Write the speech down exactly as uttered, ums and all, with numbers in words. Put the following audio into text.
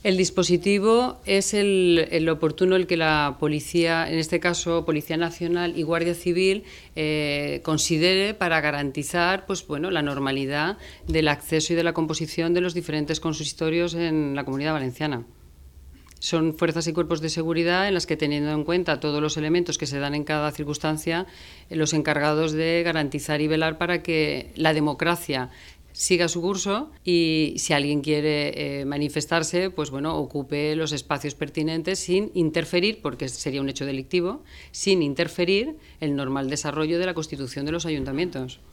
El dispositivo es el, el oportuno, el que la policía, en este caso Policía Nacional y Guardia Civil, eh, considere para garantizar pues, bueno, la normalidad del acceso y de la composición de los diferentes consistorios en la Comunidad Valenciana. Son fuerzas y cuerpos de seguridad en las que, teniendo en cuenta todos los elementos que se dan en cada circunstancia, eh, los encargados de garantizar y velar para que la democracia siga su curso y si alguien quiere eh, manifestarse, pues bueno, ocupe los espacios pertinentes sin interferir, porque sería un hecho delictivo, sin interferir el normal desarrollo de la constitución de los ayuntamientos.